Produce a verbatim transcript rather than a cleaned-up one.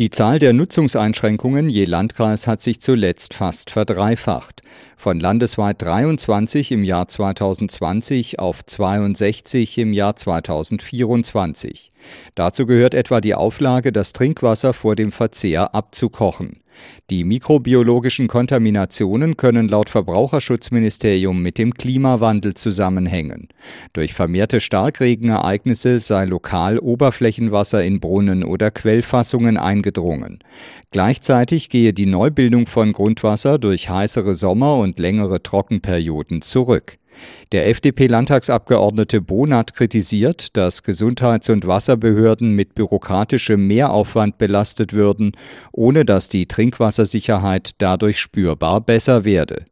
Die Zahl der Nutzungseinschränkungen je Landkreis hat sich zuletzt fast verdreifacht. Von landesweit dreiundzwanzig im Jahr zweitausendzwanzig auf zweiundsechzig im Jahr zweitausendvierundzwanzig. Dazu gehört etwa die Auflage, das Trinkwasser vor dem Verzehr abzukochen. Die mikrobiologischen Kontaminationen können laut Verbraucherschutzministerium mit dem Klimawandel zusammenhängen. Durch vermehrte Starkregenereignisse sei lokal Oberflächenwasser in Brunnen oder Quellfassungen eingedrungen. Gleichzeitig gehe die Neubildung von Grundwasser durch heißere Sommer und längere Trockenperioden zurück. Der F D P-Landtagsabgeordnete Bonath kritisiert, dass Gesundheits- und Wasserbehörden mit bürokratischem Mehraufwand belastet würden, ohne dass die Trinkwassersicherheit dadurch spürbar besser werde.